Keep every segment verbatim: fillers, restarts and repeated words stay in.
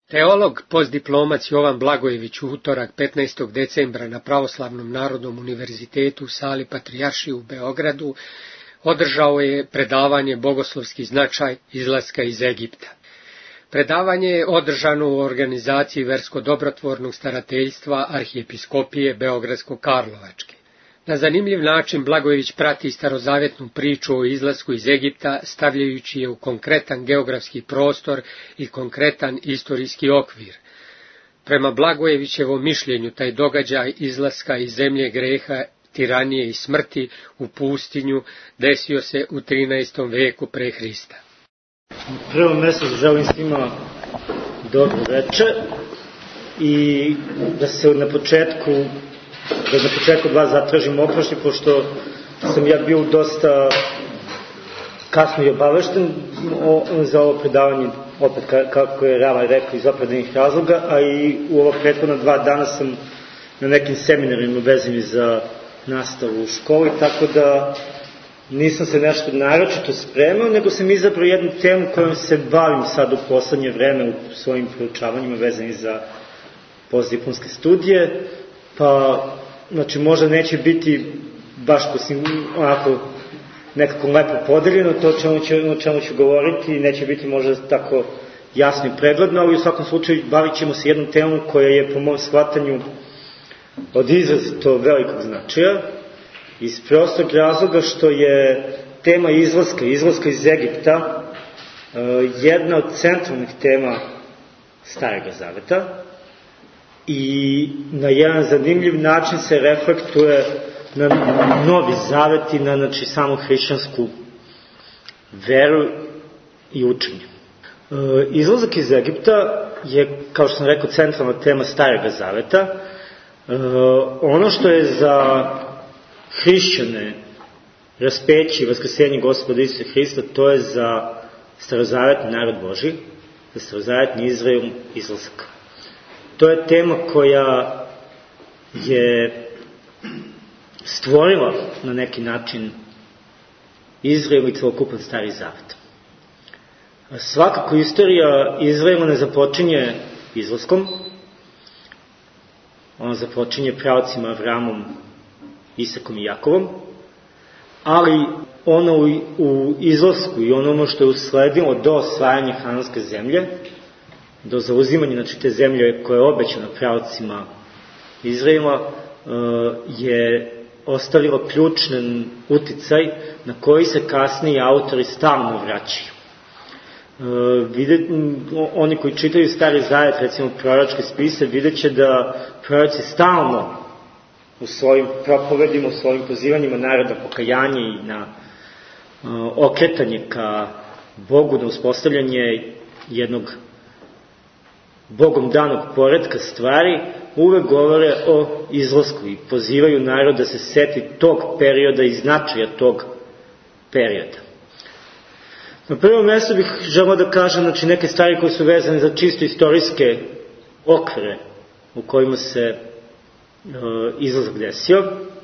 Teolog, postdiplomac Jovan Blagojević u utorak petnaestog decembra na Pravoslavnom narodnom univerzitetu u sali Patrijaršije u Beogradu održao je predavanje Bogoslovski značaj izlaska iz Egipta. Predavanje je održano u organizaciji Versko-dobrotvornog starateljstva Arhijepiskopije Beogradsko-Karlovačke. Na zanimljiv način Blagojević prati starozavjetnu priču o izlasku iz Egipta, stavljajući je u konkretan geografski prostor i konkretan istorijski okvir. Prema Blagojevićevom mišljenju, taj događaj izlaska iz zemlje greha, tiranije i smrti u pustinju desio se u trinaestom veku pre Hrista. U prvom mjestu želim svima dobro večer i da se na početku da na početku od vas zatražim oprošće, pošto sam ja bio dosta kasno i obavešten za ovo predavanje, opet kako je Rava rekao, iz opravdanih razloga, a i u ova prethodna dva dana sam na nekim seminarima vezanim za nastavu u školi, tako da nisam se nešto naročito spremao, nego sam izabrao jednu temu kojom se bavim sad u poslednje vreme u svojim proučavanjima vezanim za postdiplomske studije, pa, znači, možda neće biti baš posim, onako nekako lepo podeljeno to čemu ću, o čemu ću govoriti, neće biti možda tako jasno i pregledno, ali u svakom slučaju bavit ćemo se jednom temom koja je po mom shvatanju od izrazito velikog značaja, iz prostog razloga što je tema izlaska, izlaska iz Egipta jedna od centralnih tema Starog zaveta i na jedan zanimljiv način se reflektuje na Novi zavet i na, znači, samu hrišćansku veru i učenje. Izlazak iz Egipta je, kao što sam rekao, centralna tema Starog zaveta. Ono što je za hrišćane raspeće i vaskrsenje Gospoda Isusa Hrista, to je za starozavetni narod Božji, za starozavetni Izrael izlazak. To je tema koja je stvorila na neki način Izrael i celokupan Stari zavet. Svakako istorija Izraela ne započinje izlaskom, ona započinje pravcima Avramom, Isakom i Jakovom, ali ono u, u izlasku i ono što je usledilo do osvajanja Hananske zemlje, do zauzimanja, znači, te zemlje koja je obećana pravcima Izraela, je ostavilo ključan uticaj na koji se kasnije autori stalno vraćaju. Vide, oni koji čitaju Stari zavet, recimo proročke spise, vidjet će da proroci stalno u svojim propovedima, u svojim pozivanjima naroda pokajanje i na okretanje ka Bogu, na uspostavljanje jednog Bogom danog poretka stvari, uvek govore o izlasku i pozivaju narod da se seti tog perioda i značaja tog perioda. Na prvom mjestu bih želeo da kažem, znači, neke stvari koje su vezane za čisto istorijske okvire u kojima se e, izlazak desio.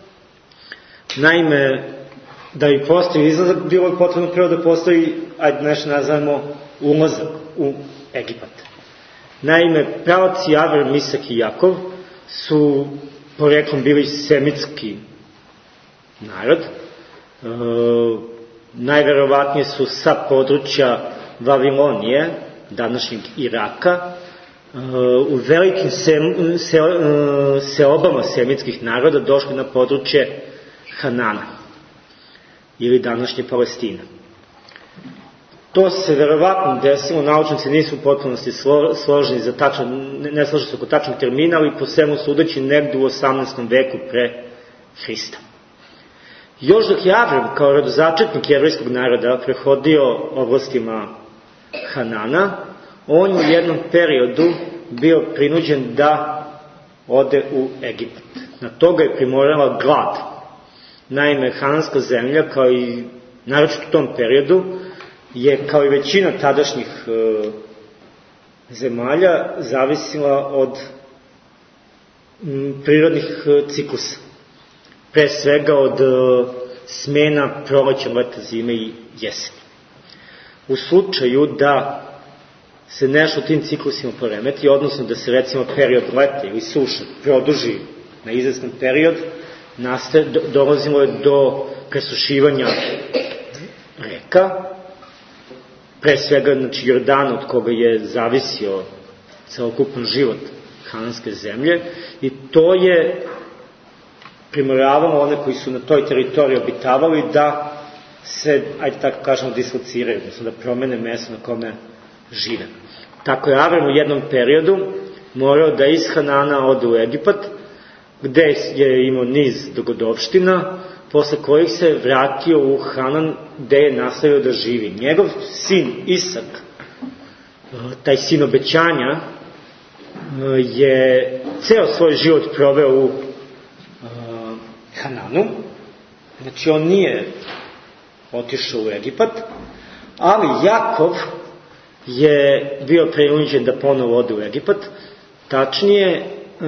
Naime, da bi postoji izlazak, bilo je potrebno prvo da postoji, ajde nešto nazvamo, ulazak u Egipat. Naime, pravaci Avram, Isak i Jakov su poreklom bili semitski narod. E, najverovatnije su sa područja Vavilonije, današnjeg Iraka, e, u velikim se, se, seobama semitskih naroda došli na područje Hanana ili današnje Palestine. To se verovatno desilo, naučnici nisu u potpunosti složeni za tačan, ne složeni su oko tačnog termina, ali po svemu sudeći negde u osamnaestom veku pre Hrista. Još dok je Avram kao rodozačetnik jevrejskog naroda prehodio oblastima Hanana, on je u jednom periodu bio prinuđen da ode u Egipat. Na toga je primorala glad. Naime, Hananska zemlja, kao i naročito u tom periodu, je, kao i većina tadašnjih e, zemalja, zavisila od m, prirodnih e, ciklusa. Pre svega od e, smena proleća, leta, zime i jeseni. U slučaju da se nešto u tim ciklusima poremeti, odnosno da se recimo period leta ili suša produži na izvestan period, nastaje, do, dolazimo je do presušivanja reka, pre svega, znači, Jordana, od koga je zavisio celokupan život hananske zemlje, i to je primoravalo one koji su na toj teritoriji obitavali da se, ajde tako kažemo, dislociraju, odnosno da promene mesto na kome žive. Tako je Avram u jednom periodu morao da iz Hanana ode u Egipat, gde je imao niz dogodovština, posle kojih se vratio u Hanan, gde je nastavio da živi. Njegov sin Isak, taj sin obećanja, je ceo svoj život proveo u Hananu, znači on nije otišao u Egipat, ali Jakov je bio prinuđen da ponovo ode u Egipat, tačnije,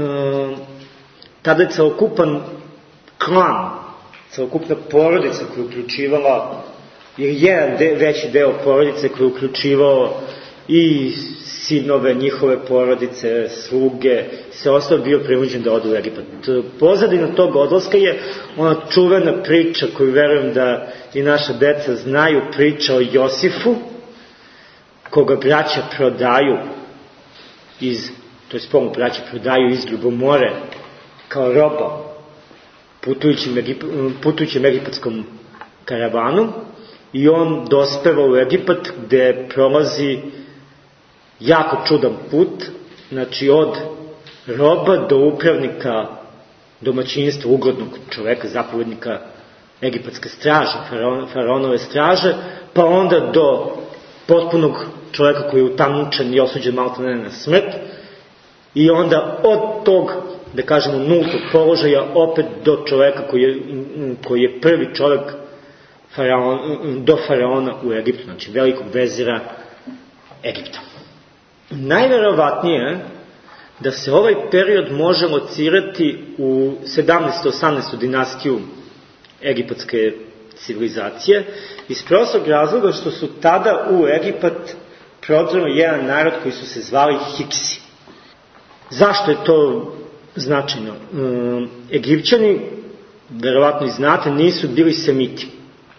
tada je celokupan klan, celokupna porodica koja je uključivala, jer jedan de, veći deo porodice koji je uključivao i sinove, njihove porodice, sluge, se ostao bio prinuđen da ode u Egipat. Pozadina tog odlaska je ona čuvena priča koju verujem da i naša deca znaju, priča o Josifu, koga braća prodaju iz, to je spolno braća prodaju iz Ljubomore kao roba putujućim, Egip, putujućim egipatskom karavanu, i on dospeva u Egipat gde prolazi jako čudan put, znači od roba do upravnika domaćinstva, uglednog čoveka, zapovednika egipatske straže, faraon, faraonove straže, pa onda do potpunog čoveka koji je utamučen i osuđen malta ne na smrt, i onda od tog, da kažemo, nultog položaja opet do čoveka koji je, koji je prvi čovek faraon, do faraona u Egiptu, znači velikog vezira Egipta. Najverovatnije je da se ovaj period može locirati u sedamnaestu osamnaestu dinastiju egipatske civilizacije, iz prostog razloga što su tada u Egipat prodrlo jedan narod koji su se zvali Hiksi. Zašto je to značajno? Um, Egipćani, verovatno i znate, nisu bili semiti.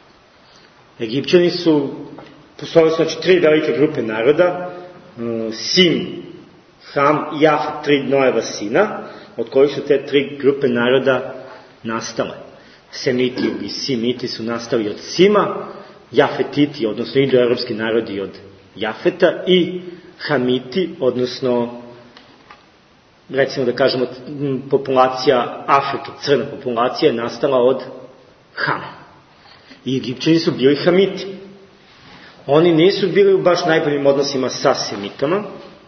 Egipćani su, postojali su znači tri velike grupe naroda, um, Sim, Ham i Jafet, tri Noeva sina, od kojih su te tri grupe naroda nastale. Semiti i Simiti su nastali od Sima, Jafetiti, odnosno indoevropski narodi od Jafeta, i Hamiti, odnosno, recimo da kažemo, populacija Afrike, crna populacija, je nastala od Hama. I Egipćani su bili Hamiti. Oni nisu bili u baš najboljim odnosima sa Semitama,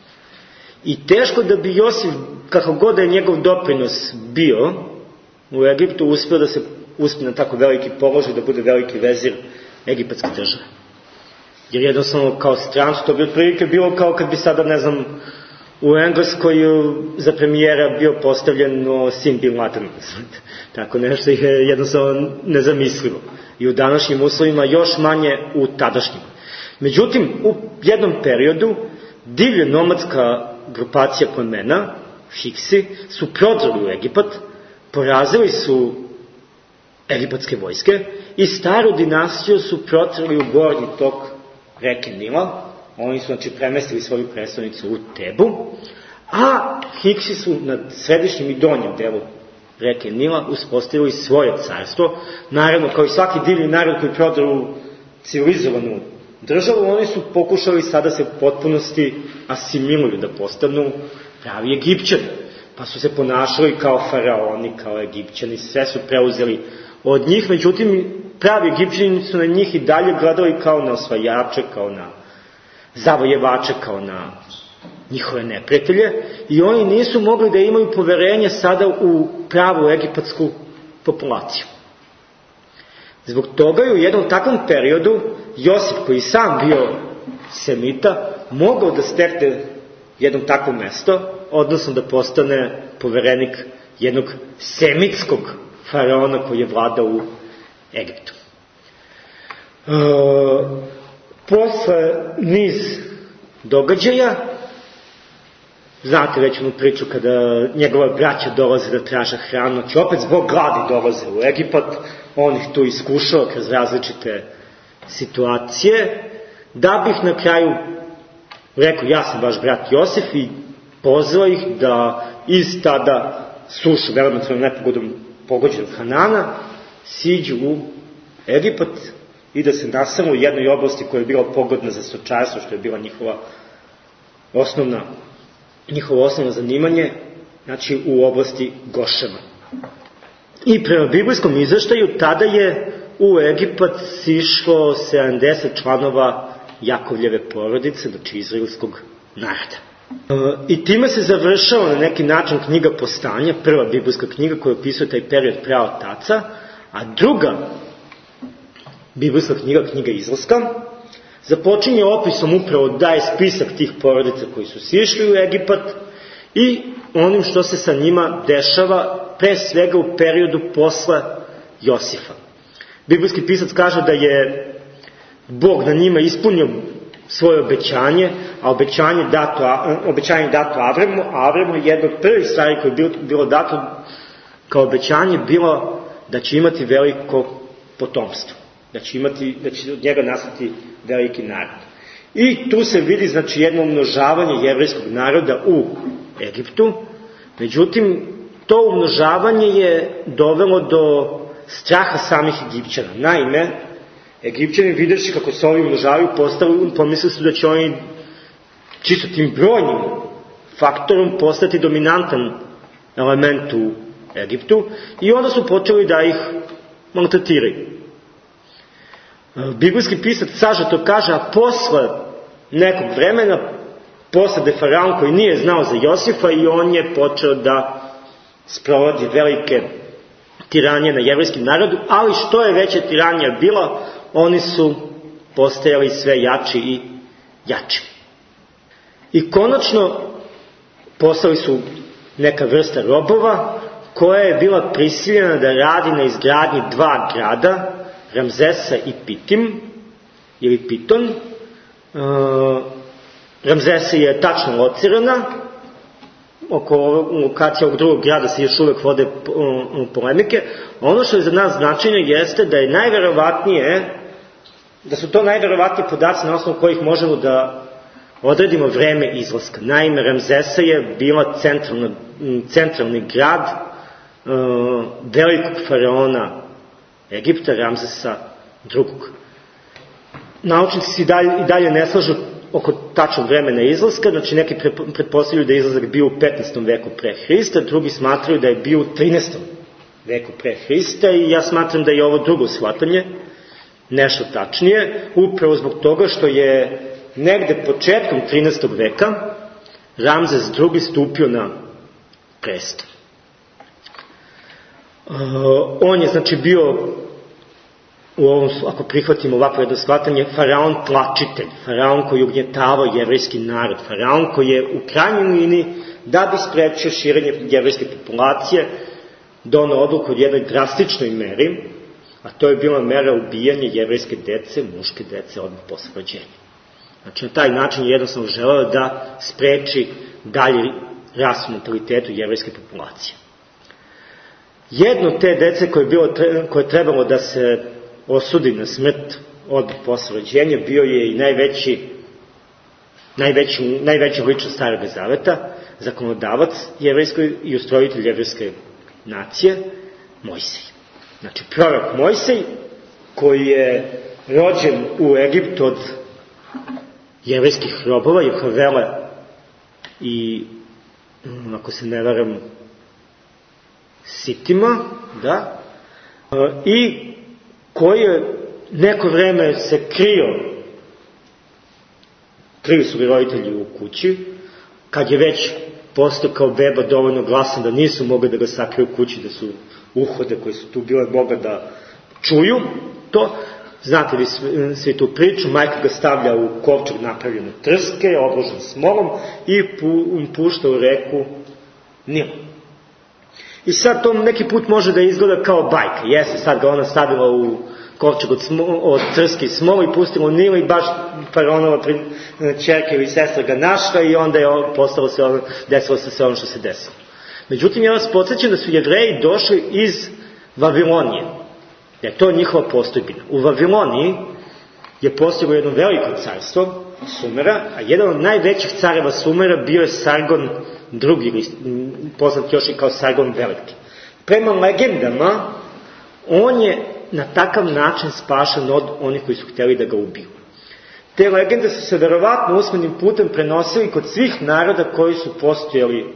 i teško da bi Josif, kako god da je njegov doprinos bio u Egiptu, uspio da se uspije na tako veliki položaj, da bude veliki vezir egipatske države. Jer jednostavno kao strancu to bi otprilike bilo kao kad bi sada, ne znam, u Engleskoj za premijera bio postavljen no, sin Bin Laden. Tako nešto je jednostavno nezamislivo. I u današnjim uslovima još manje u tadašnjim. Međutim, u jednom periodu divlja nomadska grupacija plemena, Hiksi, su prodrli u Egipat, porazili su egipatske vojske i staru dinastiju su protrali u gornji tok reke Nila. Oni su, znači, premestili svoju predstavnicu u Tebu, a Hiksi su na središnjem i donjem delu reke Nila uspostavili svoje carstvo. Naravno, kao i svaki divlji narod koji prodre u civilizovanu državu, oni su pokušali sada se u potpunosti asimiluju, da postanu pravi Egipćani. Pa su se ponašali kao faraoni, kao Egipćani, sve su preuzeli od njih, međutim, pravi Egipćani su na njih i dalje gledali kao na osvajače, kao na zavojevače, kao na njihove neprijatelje, i oni nisu mogli da imaju poverenje sada u pravu egipatsku populaciju. Zbog toga je u jednom takvom periodu Josif, koji sam bio semita, mogao da stekne jednom takvo mesto, odnosno da postane poverenik jednog semitskog faraona koji je vladao u Egiptu. E, posle niz događaja. Znate već onu priču kada njegova braća dolaze da traže hranu, znači opet zbog gladi dolaze u Egipat, on ih tu iskušao kroz različite situacije, da bi ih na kraju rekao, ja sam vaš brat Josif, i pozvao ih da iz tada sušu, elementarnom nepogodom pogođenog Hanana, siđu u Egipat i da se nasamo u jednoj oblasti koja je bila pogodna za stočarstvo, što je bila njihova osnovna, njihovo osnovno zanimanje, znači u oblasti Gošema. I prema biblijskom izveštaju tada je u Egipat sišlo sedamdeset članova Jakovljeve porodice, znači izraelskog naroda. I time se završava na neki način knjiga Postanja, prva biblijska knjiga koja opisuje taj period praotaca, a druga biblijska knjiga, knjiga Izlaska, započinje opisom upravo da je spisak tih porodica koji su sišli u Egipat i onim što se sa njima dešava pre svega u periodu posle Josifa. Biblijski pisac kaže da je Bog na njima ispunio svoje obećanje, a obećanje dato, obećanje dato Avramu, a Avramu je jedna od prvih stvari koje je bilo, bilo dato kao obećanje bilo da će imati veliko potomstvo, da će, imati, da će od njega nastati veliki narod. I tu se vidi znači jedno umnožavanje jevrejskog naroda u Egiptu, međutim to umnožavanje je dovelo do straha samih Egipćana. Naime, Egipćani videći kako se ovi umnožavaju, pomislili su da će oni čisto tim brojnim faktorom postati dominantan element u Egiptu i onda su počeli da ih maltretiraju. Biblijski pisac sažeto kaže, a posle nekog vremena posade faraon koji nije znao za Josifa i on je počeo da sprovodi velike tiranije na jevrejskim narodu, ali što je veća tiranija bila, oni su postajali sve jači i jači. I konačno postali su neka vrsta robova koja je bila prisiljena da radi na izgradnji dva grada, Ramzesa i Pitim, ili Piton. E, Ramzesa je tačno locirana, oko lokacije ovog drugog grada se još uvek vode polemike. Ono što je za nas značajno jeste da je najverovatnije, da su to najverovatniji podaci na osnovu kojih možemo da odredimo vreme izlaska. Naime, Ramzesa je bila centralna, centralni grad uh, velikog faraona Egipta, Ramzesa drugog. Naučnici se i dalje, i dalje ne slažu oko tačnog vremena izlaska, znači neki pretpostavljaju da je izlazak bio u petnaestom veku pre Hrista, drugi smatraju da je bio u trinaestom veku pre Hrista i ja smatram da je ovo drugo shvatanje nešto tačnije, upravo zbog toga što je negde početkom trinaestog veka Ramzes drugi stupio na presto. Uh, on je znači bio, u ovom, ako prihvatimo ovako jedno shvatanje, faraon tlačitelj, faraon koji je ugnjetavao jevrejski narod, faraon koji je u krajnjoj liniji, da bi sprečio širenje jevrejske populacije, donao odluku od jednoj drastičnoj meri, a to je bila mera ubijanja jevrejske dece, muške dece odmah posle rođenja. Znači, na taj način je jednostavno želeo da spreči dalje rast u natalitetu jevrejske populacije. Jedno te dece koje je, bilo, koje je trebalo da se osudi na smrt odmah posle rođenja bio je i najveći, najveći, najveća ličnost Starog zaveta, zakonodavac jevrejskoj i ustrojitelj jevrejske nacije, Mojsej. Znači, prorok Mojsej, koji je rođen u Egiptu od jevrejskih robova, Jehovele i, ako se ne varam, Sitima, da, i koji je neko vreme se krio, krili su ga roditelji u kući, kad je već postao kao beba dovoljno glasan da nisu mogli da ga sakriju u kući, da su uhode koje su tu bile mogli da čuju to. Znate li svi tu priču, majka ga stavlja u kovčeg napravljene trske, obložen smolom i pu, pušta u reku Nil. I sad to neki put može da izgleda kao bajka. Jeste, sad ga ona stavila u kovčeg od, smo, od trske i smolu i pustilo u Nil i baš faraonova ćerka ili sestra ga našla i onda je postalo se ono, desilo se sve ono što se desilo. Međutim, ja vas podsjećam da su Jevreji došli iz Vavilonije. Da je to njihova postojbina. U Vaviloniji je postojalo jedno veliko carstvo Sumera, a jedan od najvećih careva Sumera bio je Sargon drugi, poznat još i kao Sargon Veliki. Prema legendama, on je na takav način spašen od onih koji su htjeli da ga ubiju. Te legende su se verovatno usmenim putem prenosili kod svih naroda koji su postojali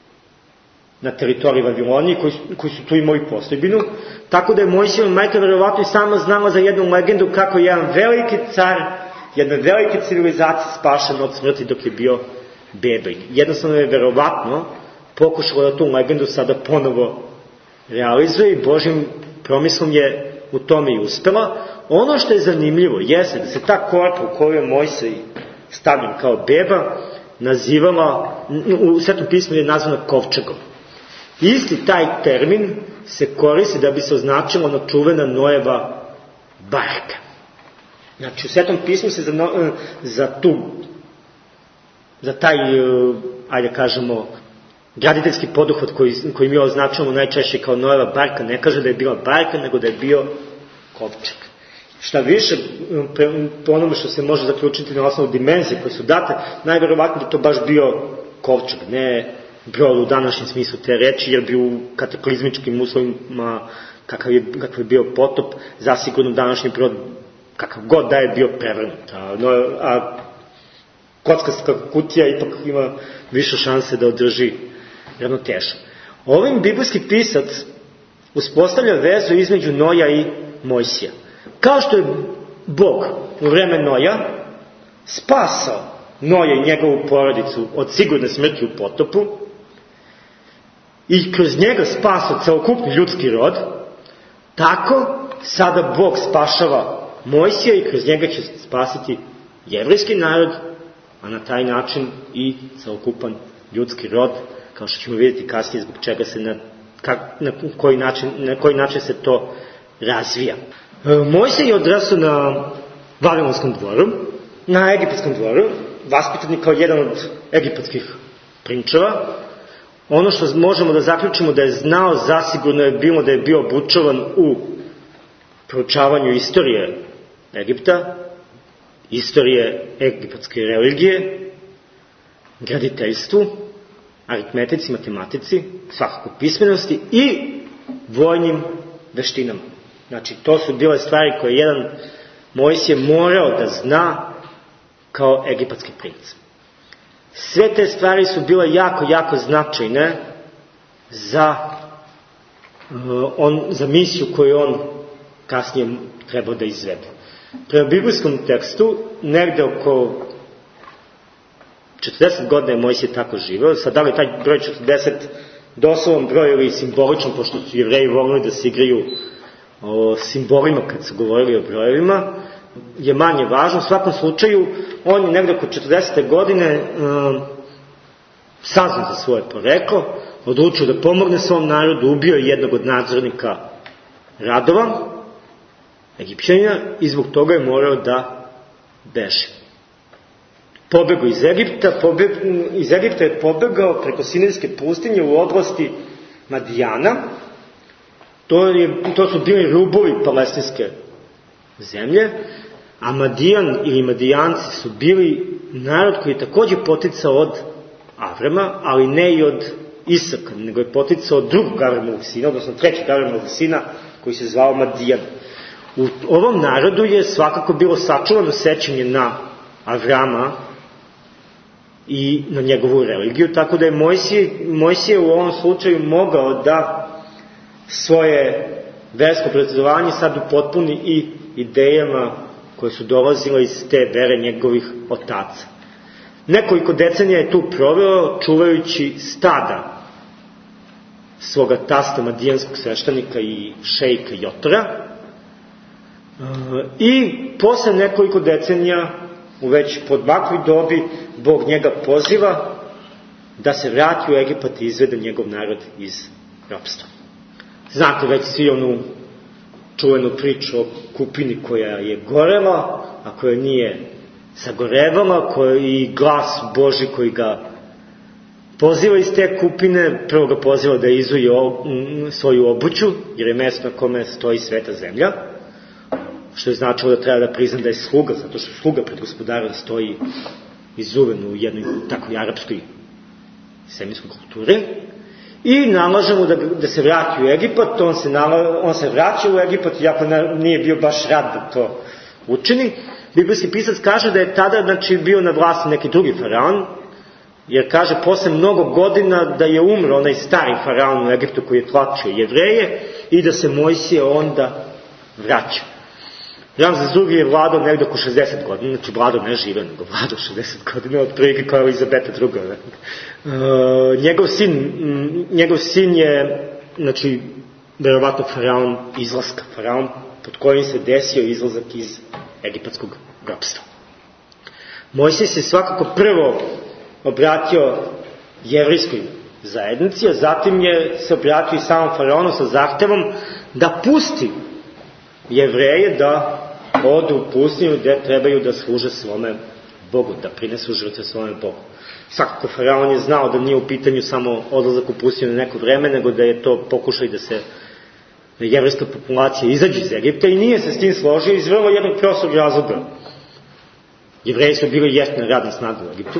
na teritoriji Vavilonije, koji, koji su tu imali postojbinu, tako da je Mojsijeva majka verovatno i sama znala za jednu legendu kako je jedan veliki car, jedna velika civilizacija spašena od smrti dok je bio beba. Jednostavno je verovatno pokušalo da tu legendu sada ponovo realizuje i Božjim promislom je u tome i uspela. Ono što je zanimljivo jeste da se ta korpa u kojoj je Mojsij stavljen kao beba nazivala, u Svetom pismu je nazvana kovčegom. Isti taj termin se koristi da bi se označila ona čuvena Noeva barka. Znači, u Svetom pismu se za, za tu, za taj, ajde kažemo, graditeljski poduhvat koji, koji mi označujemo najčešće kao Noeva barka, ne kaže da je bila barka, nego da je bio kovčeg. Šta više, po onome što se može zaključiti na osnovu dimenzije koje su date, najverovatno da to baš bio kovčeg, ne brod u današnjem smislu te reči, jer bi u kataklizmičkim uslovima, kakav je, kakav je bio potop, zasigurno današnji brod, kakav god da je bio prevrnut. A, no, a kockasta kutija ipak ima više šanse da održi ravnotežu. Ovim biblijski pisac uspostavlja vezu između Noja i Mojsija. Kao što je Bog u vreme Noja spasao Noja i njegovu porodicu od sigurne smrti u potopu i kroz njega spasao celokupni ljudski rod, tako sada Bog spašava Mojsija i kroz njega će spasiti jevrejski narod, a na taj način i celokupan ljudski rod, kao što ćemo vidjeti kasnije zbog čega se na, kak, na, koji, način, na koji način se to razvija. E, Mojsij je odrastao na Vavilonskom dvoru, na egipetskom dvoru, vaspitan je kao jedan od egipatskih prinčeva. Ono što možemo da zaključimo da je znao zasigurno je bilo da je bio obučavan u proučavanju istorije Egipta, istorije egipatske religije, graditeljstvu, aritmetici, matematici, svakako pismenosti i vojnim veštinama. Znači, to su bile stvari koje jedan Mojsije morao da zna kao egipatski princ. Sve te stvari su bile jako, jako značajne za, uh, on, za misiju koju on kasnije trebao da izvede. Prema biblijskom tekstu, negde oko četrdeset godina je Mojsije tako živeo. Sad, da li taj broj četrdeset doslovan broj ili simboličan, pošto su Jevreji volili da se igraju o simbolima kad su govorili o brojevima, je manje važno. U svakom slučaju, on je negde oko četrdesete godine um, saznao za svoje poreklo, odlučio da pomogne svom narodu, ubio je jednog od nadzornika radova, Egipćanina, i zbog toga je morao da beže. Pobegao iz Egipta, pobeg, iz Egipta je pobegao preko Sinajske pustinje u oblasti Madijana. To, je, to su bili rubovi palestinske zemlje, a Madijan ili Madijanci su bili narod koji je takođe poticao od Avrama, ali ne i od Isaka, nego je poticao od drugog Avramovog sina, odnosno trećeg Avramovog sina, koji se zvao Madijan. U ovom narodu je svakako bilo sačuvano sećanje na Avrama i na njegovu religiju, tako da je Mojsije, Mojsije u ovom slučaju mogao da svoje versko predstavljanje sad upotpuni i idejama koje su dolazile iz te vere njegovih otaca. Nekoliko decenija je tu proveo čuvajući stada svoga tasta madijanskog sveštenika i šejka Jotora, i posle nekoliko decenija u već podbakloj dobi Bog njega poziva da se vrati u Egipat i izvede njegov narod iz ropstva. Znate već svi onu čuvenu priču o kupini koja je gorela, a koja nije sagorevala, koja, i glas Boži koji ga poziva iz te kupine. Prvo ga poziva da izuje svoju obuću, jer je mesto na kome stoji sveta zemlja, što je značilo da treba da prizna da je sluga, zato što sluga pred gospodarom stoji izuven u jednoj takvoj arapskoj semenskoj kulturi. I nalaže mu da, da se vrati u Egipat. On se, nala, on se vraća u Egipat, iako nije bio baš rad da to učini. Biblijski pisac kaže da je tada, znači, bio na vlasti neki drugi faraon, jer kaže posle mnogo godina da je umro onaj stari faraon u Egiptu koji je tlačio Jevreje i da se Mojsije onda vraća. Ramzes drugi je vladao negde oko šezdeset godina, znači vladao ne žive, nego vladao šezdeset godina, od prilike kao Elizabeta druga. Uh, njegov sin, njegov sin je, znači, verovatno faraon izlaska, faraon pod kojim se desio izlazak iz egipatskog ropstva. Mojsije se svakako prvo obratio jevrejskoj zajednici, a zatim je se obratio i samom faraonu sa zahtevom da pusti Jevreje da odu u pustinju gde trebaju da služe svome Bogu, da prinesu žrtve svome Bogu. Svakako faraon je znao da nije u pitanju samo odlazak u pustinju na neko vreme, nego da je to pokušaj da se da jevrejska populacija izađe iz Egipta, i nije se s tim složio iz vrlo jednog prostog razloga. Jevreji su bili jeftina radna snaga u Egiptu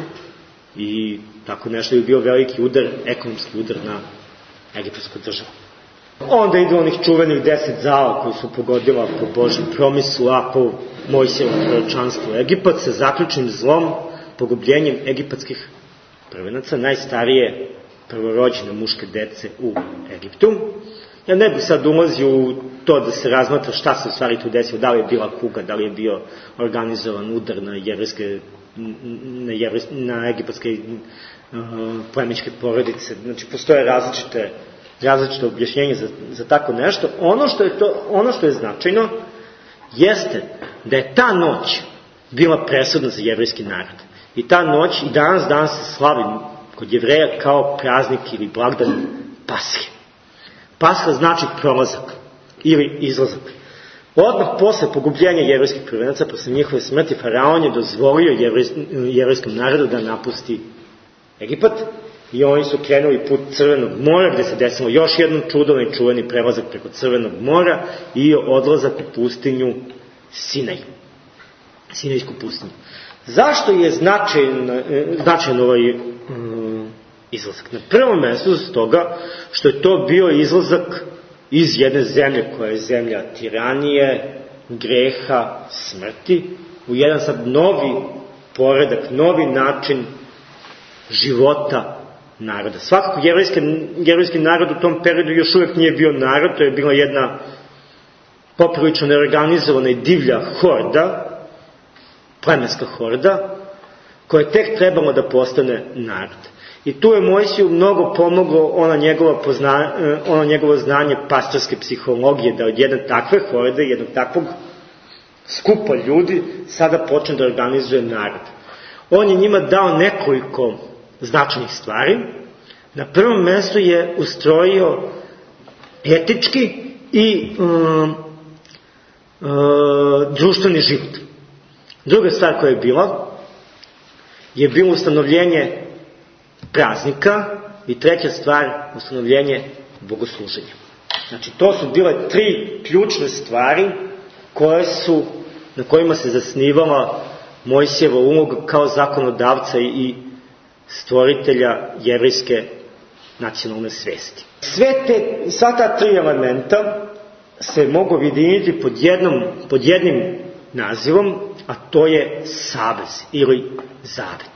i tako nešto je bio veliki udar, ekonomski udar na egiptsku državu. Onda idu onih čuvenih deset zala koji su pogodila po Božjem promislu, a po Mojsijevom proročanstvu Egipat, sa zaključnim zlom, pogubljenjem egipatskih prvenaca, najstarije prvorođene muške dece u Egiptu. Ja ne bih sad ulazio u to da se razmatra šta se u stvari tu desilo, da li je bila kuga, da li je bio organizovan udar na jevrejske, na, jevrejske, na egipatske uh, plemičke porodice. Znači, postoje različite različite objašnjenje za, za tako nešto. Ono što je to, ono što je značajno jeste da je ta noć bila presudna za jevrejski narod. I ta noć i danas danas se slavi kod Jevreja kao praznik ili blagdan Pashe. Pasha znači prolazak ili izlazak. Odmah posle pogubljenja jevrejskih prvenaca, posle njihove smrti, faraon je dozvolio jevrejskom narodu da napusti Egipat, i oni su krenuli put Crvenog mora, gde se desilo još jednom čudom i čuveni prelazak preko Crvenog mora i odlazak u pustinju Sinaj. Sinajsku pustinju. Zašto je značajan, značajan ovaj um, izlazak? Na prvom mestu s toga što je to bio izlazak iz jedne zemlje koja je zemlja tiranije, greha, smrti, u jedan sad novi poredak, novi način života naroda. Svakako jevrejski, jevrejski narod u tom periodu još uvijek nije bio narod, to je bila jedna poprilično neorganizovana i divlja horda, plemenska horda, koja je tek trebalo da postane narod. I tu je Mojsiju mnogo pomoglo ona njegova pozna, ono njegovo znanje pastorske psihologije, da od jedne takve horde, jednog takvog skupa ljudi, sada počne da organizuje narod. On je njima dao nekoliko značajnih stvari. Na prvom mestu je ustrojio etički i um, uh, društveni život. Druga stvar koja je bila je bilo ustanovljenje praznika i treća stvar ustanovljenje bogosluženja. Znači, to su bile tri ključne stvari koje su, na kojima se zasnivala Mojsijeva uloga kao zakonodavca i stvoritelja jevrejske nacionalne svesti. Sve te, sva ta tri elementa se mogu objediniti pod, jednom, pod jednim nazivom, a to je savez ili zavet.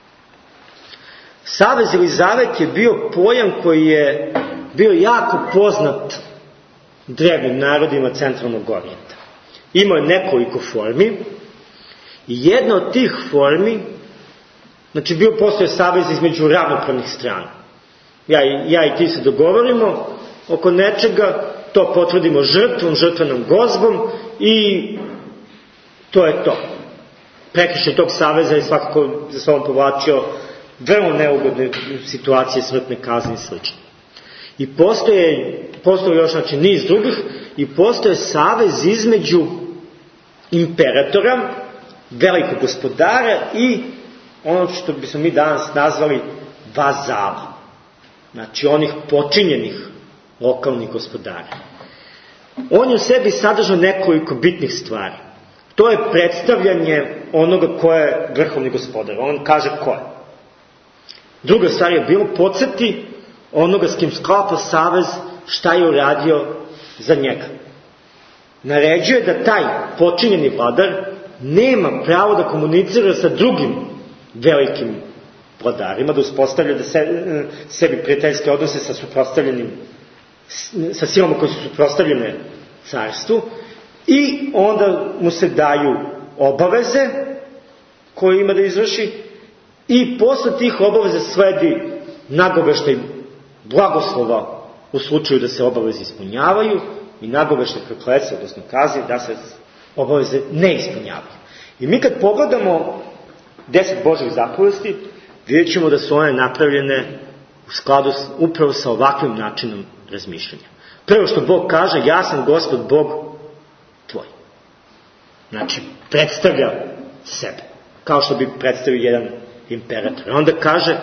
Savez ili zavet je bio pojam koji je bio jako poznat drevnim narodima centralnog orijenta. Imao je nekoliko formi i jedna od tih formi, znači bio postoje savez između ravnopravnih strana. Ja i, ja i ti se dogovorimo oko nečega, to potvrdimo žrtvom, žrtvenom gozbom i to je to. Prekršaj tog saveza je svakako za sobom povlačio vrlo neugodne situacije, smrtne kazne i sl. I postoje, postoje još znači, niz drugih i postoje savez između imperatora, velikog gospodara i ono što bismo mi danas nazvali vazala. Znači onih počinjenih lokalnih gospodara. On je u sebi sadržao nekoliko bitnih stvari. To je predstavljanje onoga ko je vrhovni gospodar. On kaže ko je. Druga stvar je bilo podsjeti onoga s kim sklapa savez šta je uradio za njega. Naređuje da taj počinjeni vladar nema pravo da komunicira sa drugim velikim vladarima, da uspostavlja da se, sebi prijateljske odnose sa suprotstavljenim, sa silama koje su suprotstavljene carstvu, i onda mu se daju obaveze koje ima da izvrši, i posle tih obaveza sledi nagoveštaj blagoslova u slučaju da se obaveze ispunjavaju i nagoveštaj prokletstva, odnosno kazni da se obaveze ne ispunjavaju. I mi kad pogledamo deset Božjih zapovesti, vidjet ćemo da su one napravljene u skladu s, upravo sa ovakvim načinom razmišljanja. Prvo što Bog kaže, ja sam Gospod Bog tvoj. Znači, predstavlja sebe, kao što bi predstavio jedan imperator. Onda kaže,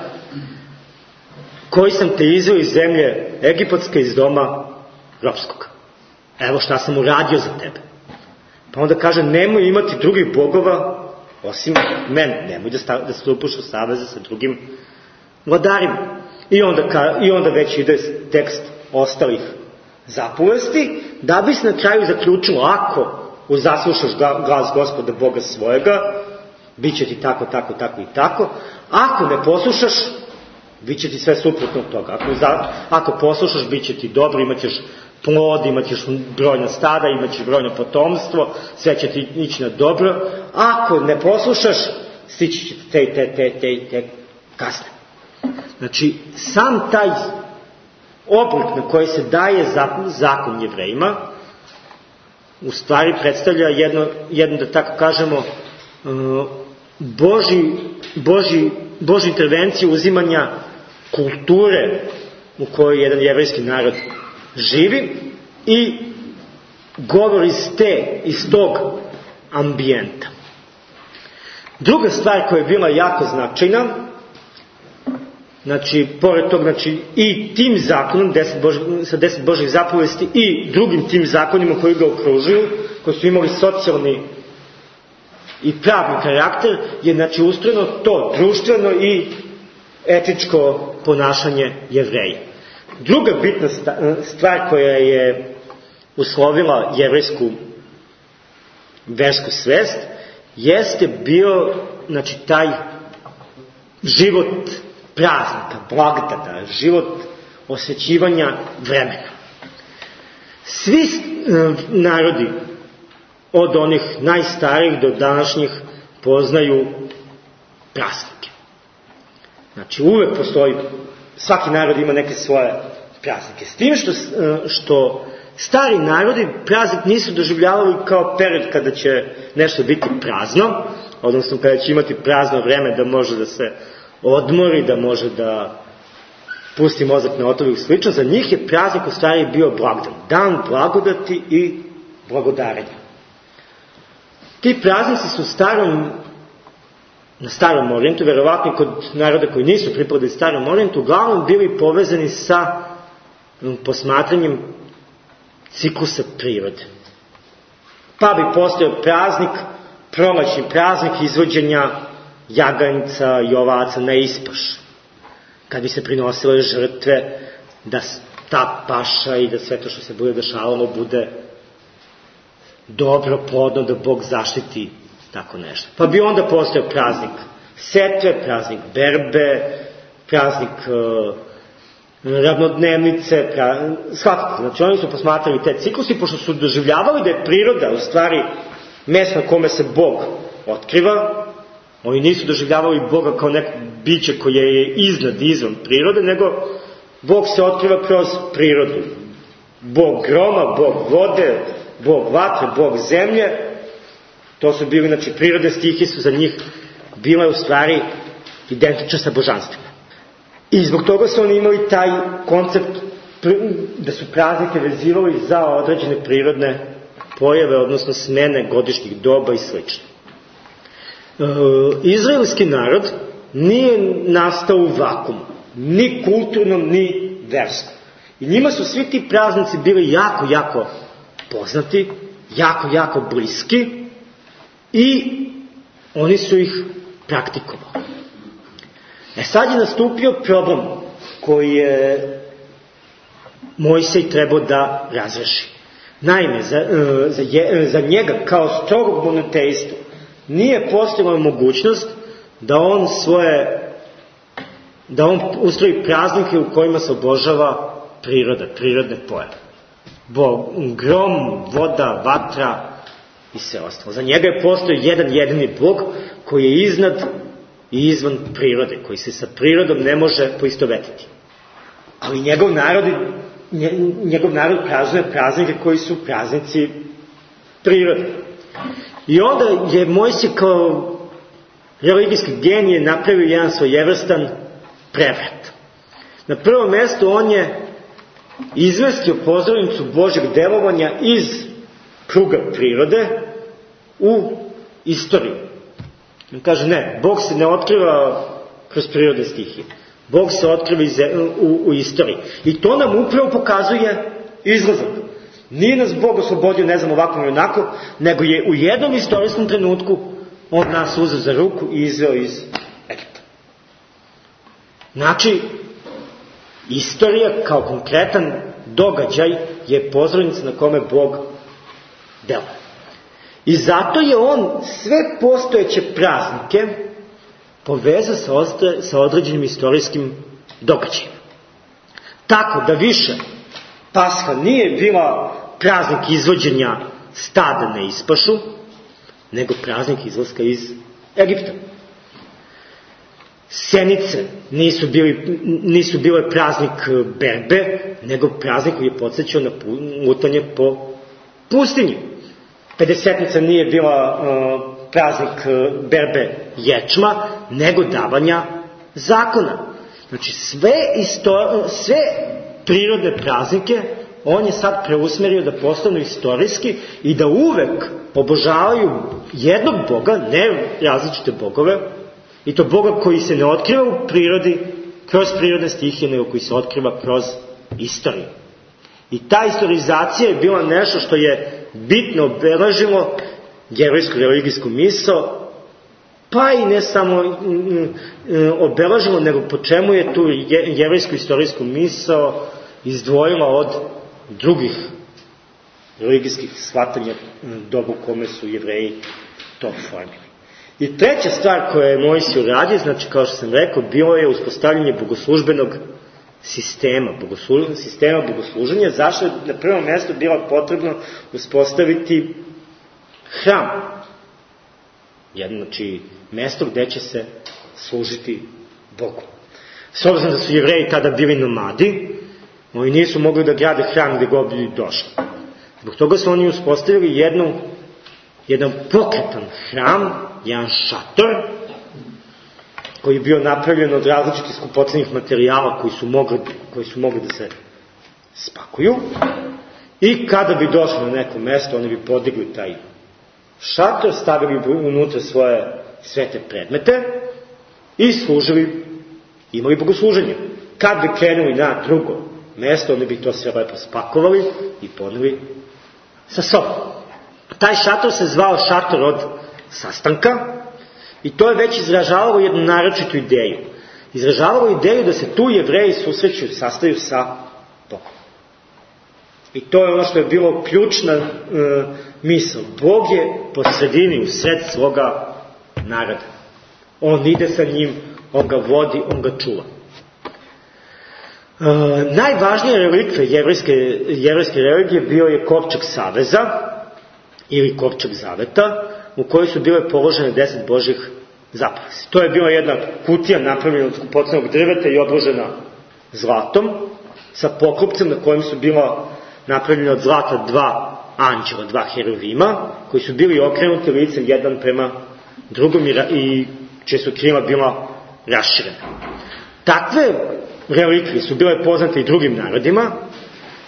koji sam te izveo iz zemlje egipatske, iz doma ropskog. Evo šta sam uradio za tebe. Pa onda kaže, nemoj imati drugih bogova osim mene. Nemoj da, stav, da stupuš u saveze sa drugim vladarima. I onda, ka, I onda već ide tekst ostalih zapovesti, da bi se na kraju zaključilo, ako uzaslušaš glas Gospoda Boga svojega, bit će ti tako, tako, tako i tako. Ako ne poslušaš, bit će ti sve suprotno od toga. Ako, za, ako poslušaš, bit će ti dobro, imat ćeš plod, imat ćeš brojna stada, imat ćeš brojno potomstvo, sve će ti ići na dobro. Ako ne poslušaš, stići će te, te, te, te, te kazne. Znači, sam taj oblik na koji se daje zakon Jevrejima, u stvari predstavlja jedno, jedno da tako kažemo, Boži, Boži, Boži intervenciju uzimanja kulture u kojoj jedan jevrejski narod živi i govor iz te, iz tog ambijenta. Druga stvar koja je bila jako značajna, znači, pored tog, znači, i tim zakonom, deset Boži, sa deset Božih zapovesti i drugim tim zakonima koji ga okružuju, koji su imali socijalni i pravni karakter, je, znači, ustrojeno to društveno i etičko ponašanje Jevreja. Druga bitna stvar koja je uslovila jevrejsku versku svest jeste bio, znači, taj život praznika, blagdana, život osvećivanja vremena. Svi narodi, od onih najstarijih do današnjih, poznaju praznike. Znači, uvek postoji, svaki narod ima neke svoje praznike. S tim što, što stari narodi praznik nisu doživljavali kao period kada će nešto biti prazno, odnosno kada će imati prazno vreme da može da se odmori, da može da pusti mozak na otovi i slično. Za njih je praznik u stvari bio blagdan, dan blagodati i blagodarenja. Ti praznici su starom, na Starom Orijentu, verovatno kod naroda koji nisu pripadali Starom Orijentu, uglavnom bili povezani sa posmatranjem ciklusa prirode. Pa bi postojao praznik, promaćni praznik izvođenja jaganica i ovaca na ispaš, kad bi se prinosile žrtve, da ta paša i da sve to što se bude dešavalo bude dobro, plodno, da Bog zaštiti tako nešto. Pa bi onda postojao praznik setve, praznik berbe, praznik uh, ravnodnevnice, pra... shvatite, znači oni su posmatrali te ciklusi, pošto su doživljavali da je priroda u stvari mesto na kome se Bog otkriva. Oni nisu doživljavali Boga kao neko biće koje je iznad, izvan prirode, nego Bog se otkriva kroz prirodu. Bog groma, Bog vode, Bog vatre, Bog zemlje. To su bili, znači, prirodne stihije su za njih bile u stvari identične sa božanstvima. I zbog toga su oni imali taj koncept da su praznike vezivali za određene prirodne pojave, odnosno smene godišnjih doba i sl. E, izraelski narod nije nastao u vakumu, ni kulturnom, ni verskom. I njima su svi ti praznici bili jako, jako poznati, jako, jako bliski i oni su ih praktikovali. E sad je nastupio problem koji je Mojsej trebao da razreši. Naime, za, za, je, za njega kao strogog monoteistu nije postojala mogućnost da on svoje da on ustroji praznike u kojima se obožava priroda, prirodne pojave. Bog, grom, voda, vatra i sve ostalo. Za njega je postojao jedan jedini Bog koji je iznad i izvan prirode, koji se sa prirodom ne može poistovetiti. Ali njegov narod, njegov narod praznuje praznike koji su praznici prirode. I onda je Mojsije kao religijski genije napravio jedan svojevrstan prevrat. Na prvom mjestu on je izvestio pozornicu Božjeg delovanja iz kruga prirode u istoriju. On kaže, ne, Bog se ne otkriva kroz prirodne stihije. Bog se otkriva u, u istoriji. I to nam upravo pokazuje izlazak. Nije nas Bog oslobodio, ne znam, ovako i onako, nego je u jednom istorijskom trenutku on nas uzeo za ruku i izveo iz Egipta. Znači, istorija kao konkretan događaj je pozornica na kome Bog deluje. I zato je on sve postojeće praznike povezao sa, ostre, sa određenim istorijskim događajima. Tako da više Pasha nije bila praznik izvođenja stada na ispašu, nego praznik izlaska iz Egipta. Senice nisu, bili, nisu bile praznik berbe, nego praznik koji je podsjećao na lutanje po pustinji. Pedesetnica nije bila uh, praznik uh, berbe ječma, nego davanja zakona. Znači sve, isto, sve prirodne praznike on je sad preusmerio da postanu istorijski i da uvek obožavaju jednog Boga, ne različite bogove, i to Boga koji se ne otkriva u prirodi kroz prirodne stihije, nego koji se otkriva kroz istoriju. I ta istorizacija je bila nešto što je bitno obeležilo jevrejsku religijsku misao, pa i ne samo obeležilo, nego po čemu je tu jevrejsku istorijsku misao izdvojila od drugih religijskih shvatanja dobu u kome su Jevreji to formili. I treća stvar koja je Mojsije uradio, znači kao što sam rekao, bilo je uspostavljanje bogoslužbenog sistema, bogoslu, sistema bogosluženja, zašto je na prvom mjestu bilo potrebno uspostaviti hram. Jedno, znači, mjesto gde će se služiti Bogu. S obzirom da su Jevreji tada bili nomadi, oni nisu mogli da grade hram gde god bi došli. Zbog toga su oni uspostavili jednu, jedan pokretan hram, jedan šator, koji je bio napravljen od različitih skupocenih materijala koji su mogli, koji su mogli da se spakuju. I kada bi došli na neko mesto, oni bi podigli taj šator, stavili bi unutra svoje svete predmete i služili, imali bogosluženje. Kad bi krenuli na drugo mesto, oni bi to sve lepo spakovali i poneli sa sobom. Taj šator se zvao šator od sastanka i to je već izražavalo jednu naročitu ideju. Izražavalo ideju da se tu Jevreji susreću, sastaju sa Bogom. I to je ono što je bilo ključna e, misao. Bog je po sredini, u sred svoga naroda. On ide sa njim, on ga vodi, on ga čuva. E, najvažnija relikvija jevrejske, jevrejske religije bio je kovčeg saveza ili kovčeg zaveta, u kojoj su bile položene deset Božjih zapovesti. To je bila jedna kutija napravljena od skupocenog drveta i obložena zlatom, sa poklopcem na kojem su bila napravljena od zlata dva anđela, dva heruvima, koji su bili okrenuti licem jedan prema drugom i, i čije su krila bila raširena. Takve relikvije su bile poznate i drugim narodima,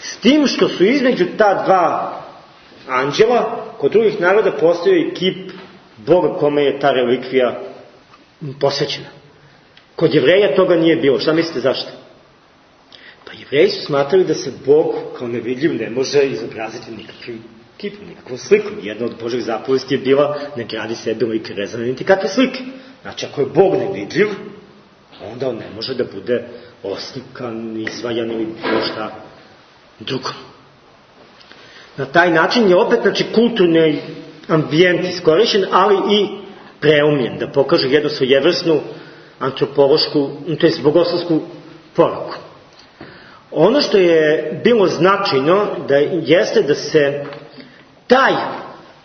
S tim što su između ta dva anđela, kod drugih naroda postoji i kip Boga kome je ta relikvija posvećena. Kod Jevreja toga nije bilo. Šta mislite zašto? Pa Jevreji su smatrali da se Bog kao nevidljiv ne može izobraziti nikakvim kipom, nikakvom slikom. Jedna od Božih zapovesti je bila ne gradi sebi lik rezane niti kakve slike. Znači, ako je Bog nevidljiv, onda on ne može da bude oslikan, izvajan ili bilo šta drugo. Na taj način je opet, znači, kulturni ambijent iskorišćen, ali i preumljen, da pokaže jednu svojevrsnu antropološku, to je bogoslovsku poruku. Ono što je bilo značajno da jeste da se taj e,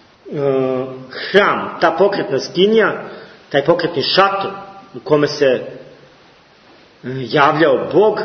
hram, ta pokretna skinja, taj pokretni šator u kome se e, javljao Bog,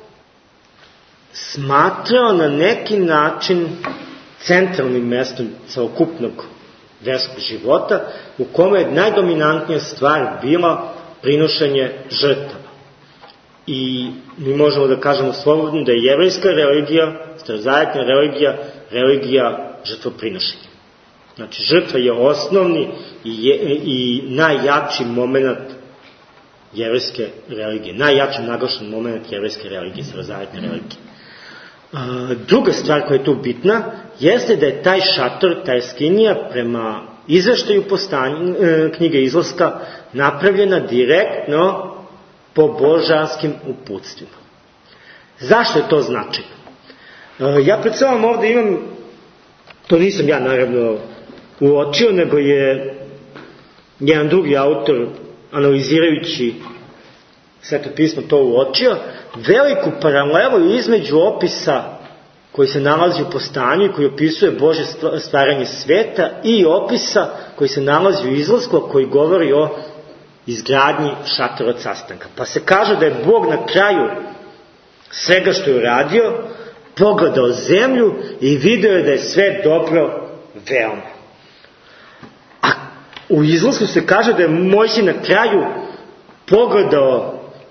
smatrao na neki način centralnim mestom celokupnog verskog života, u kome je najdominantnija stvar bila prinošenje žrtava. I mi možemo da kažemo slobodno da je jevrejska religija, starozavetna religija, religija žrtvoprinošenja. Znači, žrtva je osnovni i, je, i najjači moment jevrejske religije, najjači naglašen moment jevrejske religije, starozavetne religije. Druga stvar koja je tu bitna jeste da je taj šator, taj skinija prema izveštaju postanju, knjige Izlaska napravljena direktno po božanskim uputstvima. Zašto je to značajno? Ja pred sobom ovde imam, to nisam ja naravno uočio, nego je jedan drugi autor, analizirajući Sveto pismo, to uočio, veliku paralelu između opisa koji se nalazi u postanju i koji opisuje Božje stvaranje sveta i opisa koji se nalazi u Izlasku, koji govori o izgradnji šatora od sastanka. Pa se kaže da je Bog na kraju svega što je uradio pogledao zemlju i video je da je sve dobro veoma. A u Izlasku se kaže da je Mojsij na kraju pogledao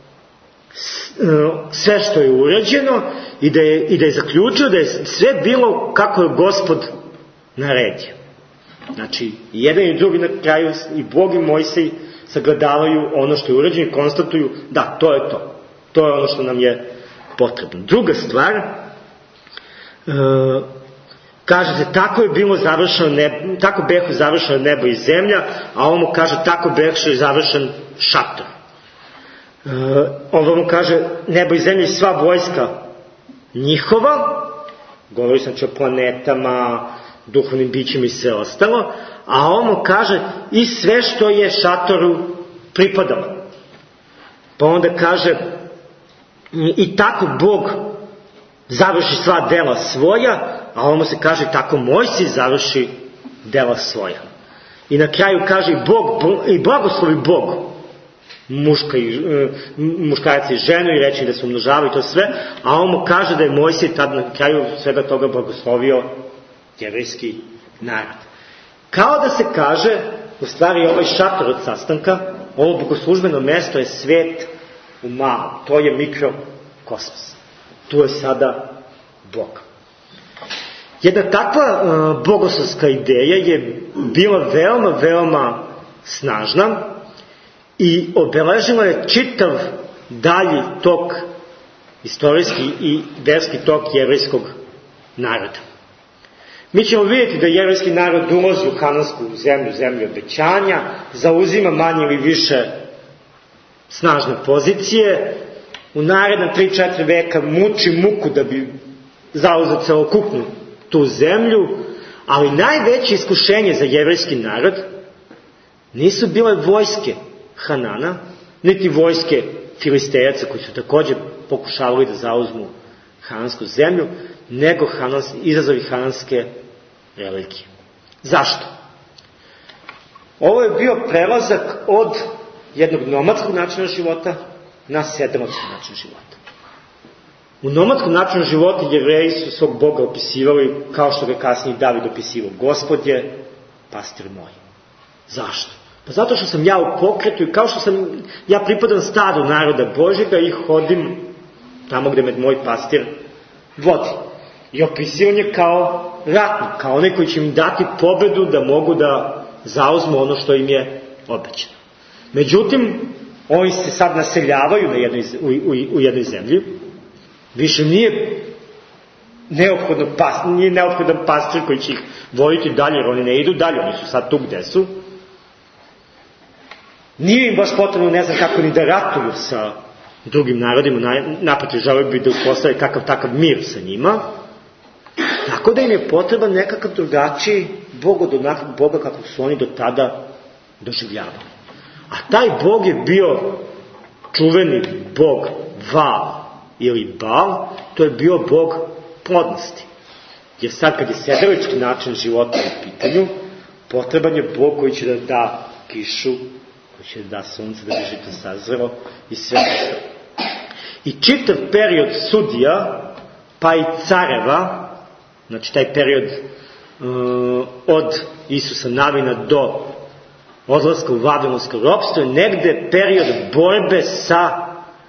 sve što je urađeno i da je, i da je zaključio da je sve bilo kako je Gospod naredio. Znači, jedan i drugi na kraju, i Bog i Mojsij, sagledavaju ono što je urađeno i konstatuju da, to je to. To je ono što nam je potrebno. Druga stvar, e, kaže se, tako je bilo završeno nebo, tako behu završeno nebo i zemlja, a ovo mu kaže, tako behu završen šator. Uh, ovo mu kaže, nebo i zemlja i sva vojska njihova, govori sam o planetama, duhovnim bićima i sve ostalo, a ovo mu kaže i sve što je šatoru pripadalo. Pa onda kaže i tako Bog završi sva dela svoja, a ovo mu se kaže tako Mojsij završi dela svoja. I na kraju kaže i Bog, i blagoslovi Bog muška i, muškaraca i ženu i reći da se umnožavaju to sve, a on mu kaže da je Mojsij tad na kraju svega toga blagoslovio jevrejski narod. Kao da se kaže, u stvari ovaj šator od sastanka, ovo bogoslužbeno mesto je svet u malom, to je mikrokosmos. Tu je sada Bog. Jedna takva uh, bogoslovska ideja je bila veoma, veoma snažna i obeležila je čitav dalji tok, istorijski i verski tok jevrejskog naroda. Mi ćemo vidjeti da jevrejski narod ulazi u kanansku zemlju, zemlju obećanja, zauzima manje ili više snažne pozicije, u naredna tri četiri veka muči muku da bi zauzeo celokupnu tu zemlju, ali najveće iskušenje za jevrejski narod nisu bile vojske Hanana, niti vojske Filistejaca koji su također pokušavali da zauzmu hanansku zemlju, nego hanans, izazovi hananske religije. Zašto? Ovo je bio prelazak od jednog nomadskog načina života na sedematski način života. U nomadskom načinu života Jevreji su svog Boga opisivali kao što ga kasnije David opisivao. Gospod je pastir moj. Zašto? Pa zato što sam ja u pokretu i kao što sam, ja pripadam stadu naroda Božjega i hodim tamo gde me moj pastir vodi. I opisivan je kao ratnik, kao onaj koji će im dati pobedu da mogu da zauzmu ono što im je obećano. Međutim, oni se sad naseljavaju na jednoj, u, u, u jednoj zemlji, više nije neophodno pas, nije neophodan pastir koji će ih voditi dalje, jer oni ne idu dalje, oni su sad tu gde su. Nije im baš potrebno, ne znam kako ni da ratuju sa drugim narodima, naprotiv, žele bi da uspostave kakav takav mir sa njima, tako da im je potreban nekakav drugačiji Bog od onakvog Boga kako su oni do tada doživljavali. A taj Bog je bio čuveni Bog Val ili Bal, to je bio Bog plodnosti. Jer sad kad je sedelički način života u pitanju, potreban je Bog koji će da da kišu, koji će da da sunce, da bi žito sazrelo i sve ostalo. I čitav period sudija, pa i careva, znači taj period uh, od Isusa Navina do odlaska u vavilonsko ropstvo je negde period borbe sa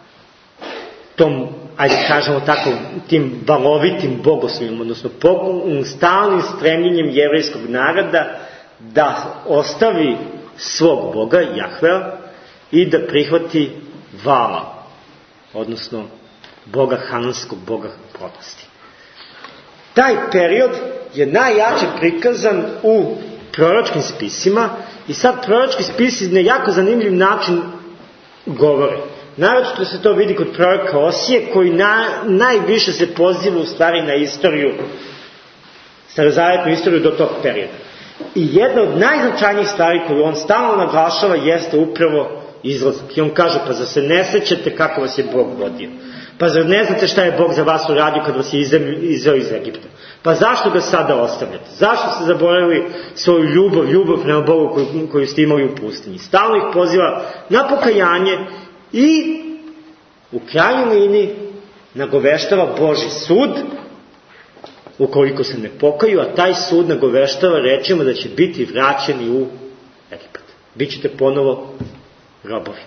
tom, ajde kažemo tako, tim balovitim bogoslovima, odnosno stalnim stremljenjem jevrejskog naroda da ostavi svog Boga, Jahvea, i da prihvati Vala, odnosno Boga Hananskog, Boga plodnosti. Taj period je najjače prikazan u proročkim spisima i sad proročki spisi na jako zanimljiv način govore. Naročito se to vidi kod proroka Osije, koji na, najviše se poziva u stvari na istoriju, starozavetnu istoriju do tog perioda. I jedna od najznačajnijih stvari koju on stalno naglašava jeste upravo izlazak. I on kaže, pa zar se ne sećate kako vas je Bog vodio? Pa zar ne znate šta je Bog za vas uradio kad vas je izveo iz Egipta? Pa zašto ga sada ostavljate? Zašto ste zaboravili svoju ljubav, ljubav prema Bogu koju, koju ste imali u pustinji? Stalno ih poziva na pokajanje i u krajnjoj liniji nagoveštava Božji sud ukoliko se ne pokaju, a taj sud nagoveštava rečima da će biti vraćeni u Egipat. Bićete ponovo robovi.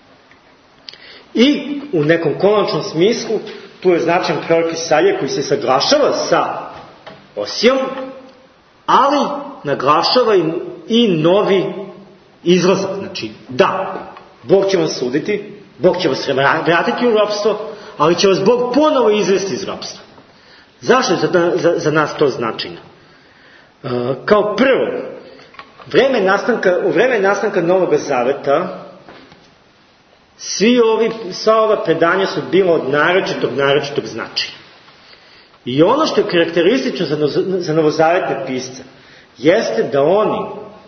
I u nekom konačnom smislu tu je značajan prorok Isaija koji se saglašava sa Osijom, ali naglašava i, i novi izlazak. Znači, da, Bog će vas suditi, Bog će vas vratiti u ropstvo, ali će vas Bog ponovo izvesti iz ropstva. Zašto je za, za, za nas to značajno? E, kao prvo, vreme nastanka, u vreme nastanka Novog Zaveta svi ovi, sva ova predanja su bila od naročitog, naročitog značaja. I ono što je karakteristično za, za novozavetne pisca jeste da oni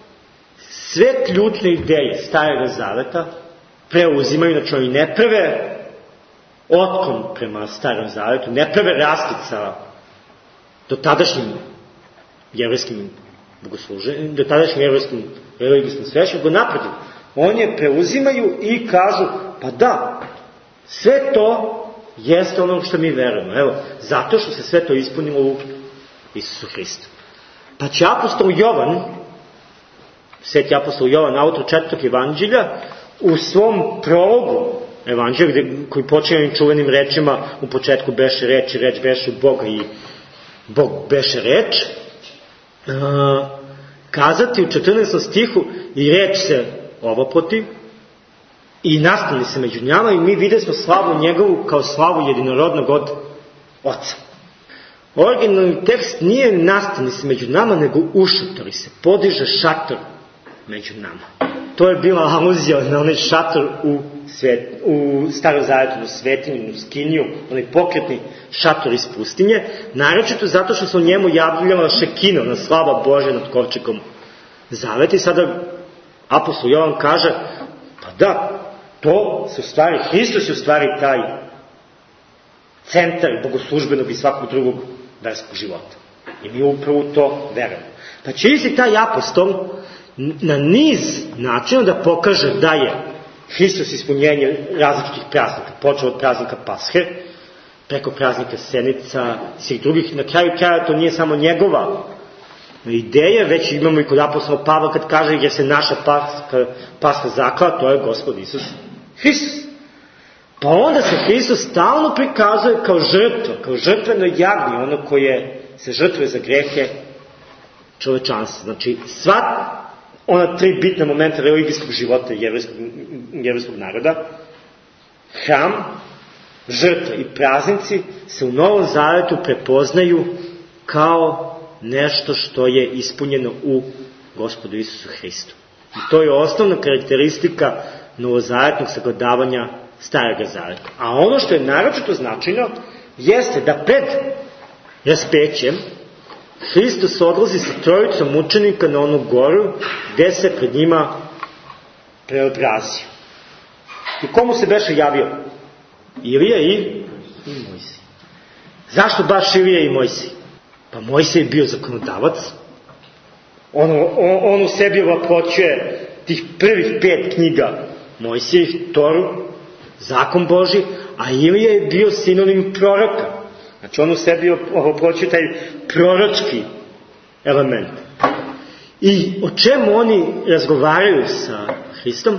sve ključne ideje Starog Zaveta preuzimaju, znači oni ne prave otklon prema Starom Zavetu, ne prave raskid sa dotadašnjim jevrejskim bogosluženjem, dotadašnjim jevrejskim religijskim svešćem, nego naprotiv, oni je preuzimaju i kažu, pa da, sve to jeste ono što mi verujemo. Evo, zato što se sve to ispunilo u Isusu Hristu. Pa će apostol Jovan, sveti apostol Jovan, autor četvrtog evanđelja, u svom prologu evanđelja, koji počinje ovim čuvenim rečima, u početku beše reč i reč beše Boga i Bog beše reč, uh, kazati u četrnaestom stihu i reč se ovopoti i nastali se među njama i mi videsmo slavu njegovu kao slavu jedinorodnog od Oca. Originalni tekst nije nastani se među nama, nego ušatori se, podiže šator među nama. To je bila aluzija na onaj šator u, svet, u starozavetnu svetinju, u skiniju, onaj pokretni šator iz pustinje, naročito zato što se u njemu javljala šekina, na slava Božja nad kovčegom zaveta. I sada apostol Jovan kaže, pa da, to se u stvari, Hristos je u stvari taj centar bogoslužbenog i svakog drugog verskog života. I mi upravo to verujemo. Pa će isti taj apostol na niz načina da pokaže da je Hristos ispunjenje različitih praznika, počeo od praznika Pashe, preko praznika Senica, svih drugih. Na kraju kraja to nije samo njegova ideja, već imamo i kod apostola Pavla kad kaže jer se naša Pasha, Pasha zakla, to je Gospod Isus Hristos. Pa onda se Hristos stalno prikazuje kao žrtva, kao žrtveno jagnje, ono koje se žrtvuje za grehe čovečanstva. Znači, sva ona tri bitna momenta religijskog života jevrejskog, jevrejskog naroda, hram, žrtva i praznici se u Novom Zavetu prepoznaju kao nešto što je ispunjeno u Gospodu Isusu Hristu. I to je osnovna karakteristika novozavetnog sagledavanja Starega Zaveta. A ono što je naročito značajno jeste da pred raspećem Hristos odlazi sa trojicom mučenika na onu goru gde se pred njima preobrazio. I komu se beše javio? Ilija i, i Mojsij. Zašto baš Ilija i Mojsij? Pa Mojsij je bio zakonodavac. On, on, on u sebi vaproćuje tih prvih pet knjiga Mojsijih, Toru, zakon Božji, a Ilija je bio sinonim proroka. Znači on u sebi vaproćuje taj proročki element. I o čemu oni razgovaraju sa Hristom?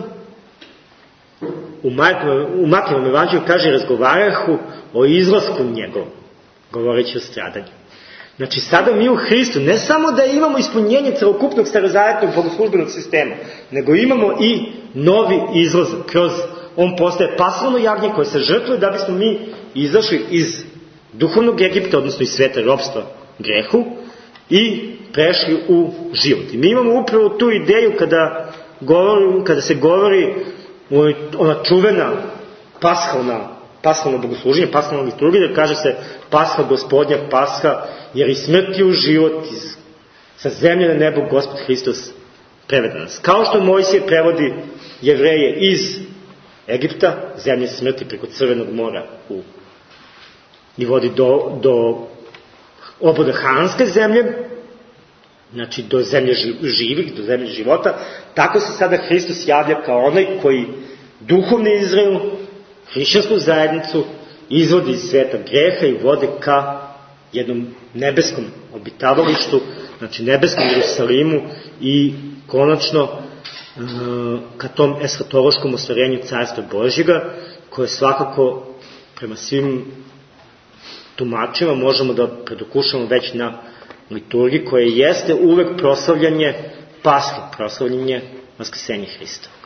U, u Markovom evanđelju kaže razgovarahu o izlasku njegovom, govoreći o stradanju. Znači sada mi u Hristu ne samo da imamo ispunjenje celokupnog starozavetnog bogoslužbenog sistema, nego imamo i novi izlazak. Kroz, on postaje pasivno jagnje koje se žrtvuje da bismo mi izašli iz duhovnog Egipta, odnosno iz sveta ropstva grehu i prešli u život. I mi imamo upravo tu ideju kada, govori, kada se govori ona čuvena pashalna, pashalno bogosluženje, pashalna liturgija, da kaže se Pasha Gospodnja, Pasha, jer iz smrti u život, iz, sa zemlje na nebo Gospod Hristos prevede nas. Kao što Mojsije prevodi Jevreje iz Egipta, zemlje smrti preko Crvenog mora u, i vodi do, do oboda Hananske zemlje, znači do zemlje živih, do zemlje života, tako se sada Hristos javlja kao onaj koji duhovni Izrael, hrišćansku zajednicu, izvodi iz sveta greha i vode ka jednom nebeskom obitavalištu, znači nebeskom Jerusalimu i konačno ka tom eshatološkom ostvarenju Carstva Božjega, koje svakako prema svim tumačima možemo da predokušamo već na liturgiji, koje jeste uvek proslavljanje Pashe, proslavljanje Vaskrsenja Hrista.